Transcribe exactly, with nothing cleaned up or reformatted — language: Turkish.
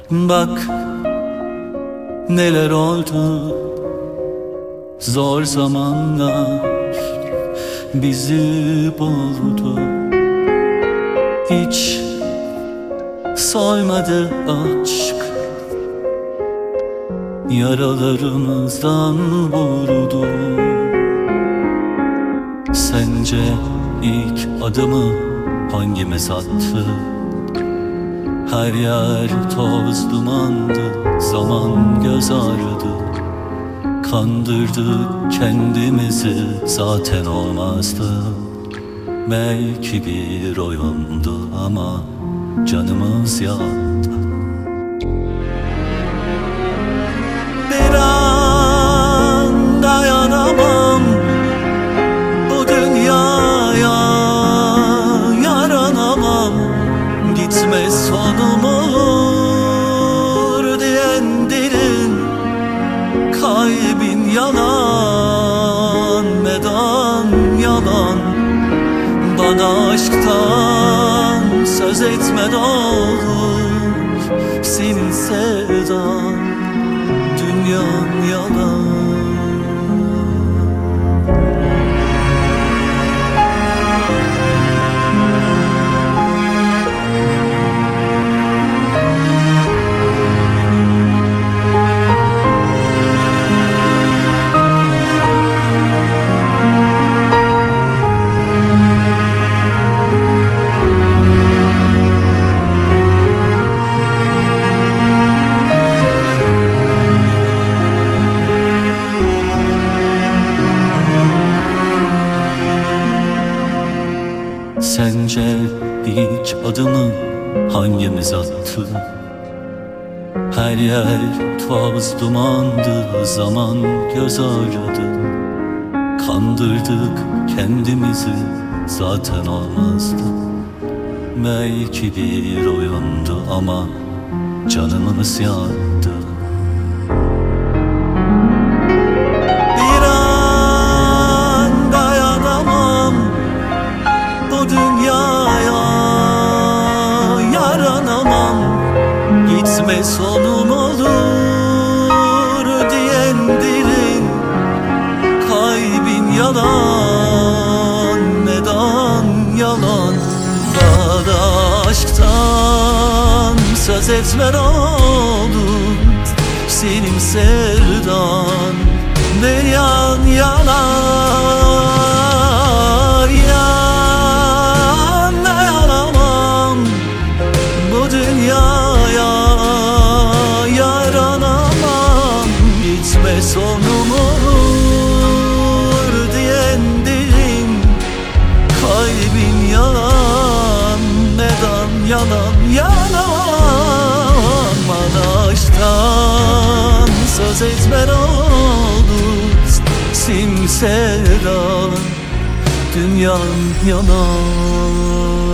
Bak neler oldu, zor zamanlar bizi buldu. Hiç soymadı aşk, yaralarımızdan vurdu. Sence ilk adımı hangimiz attı? Her yer toz dumandı, zaman göz ağrıdı. Kandırdık kendimizi, zaten olmazdı. Belki bir oyundu ama canımız yandı. Bir an dayanamam bu dünyaya, yaranamam. Gitme sonum olur diyen dilin, kalbin yalan, medan yalan. Bana aşktan söz etme ne olur, senin sevdan, dünyan yalan. Sence ilk adımı hangimiz attı? Her yer toz dumandı, zaman göz ağrıdı. Kandırdık kendimizi, zaten olmazdı. Belki bir oyundu ama canımız yandı. Dünyaya yaranamam, gitme sonum olur diyen dilin, kalbin yalan, medan yalan. Bana aşktan söz etme ne olur, senin sevdan, dünyan yalan. Gitme sonum olur diyen dilin, kalbin yalan, neden yalan yalan. Bana aşktan söz etme ne olur, simseren dünyan yalan.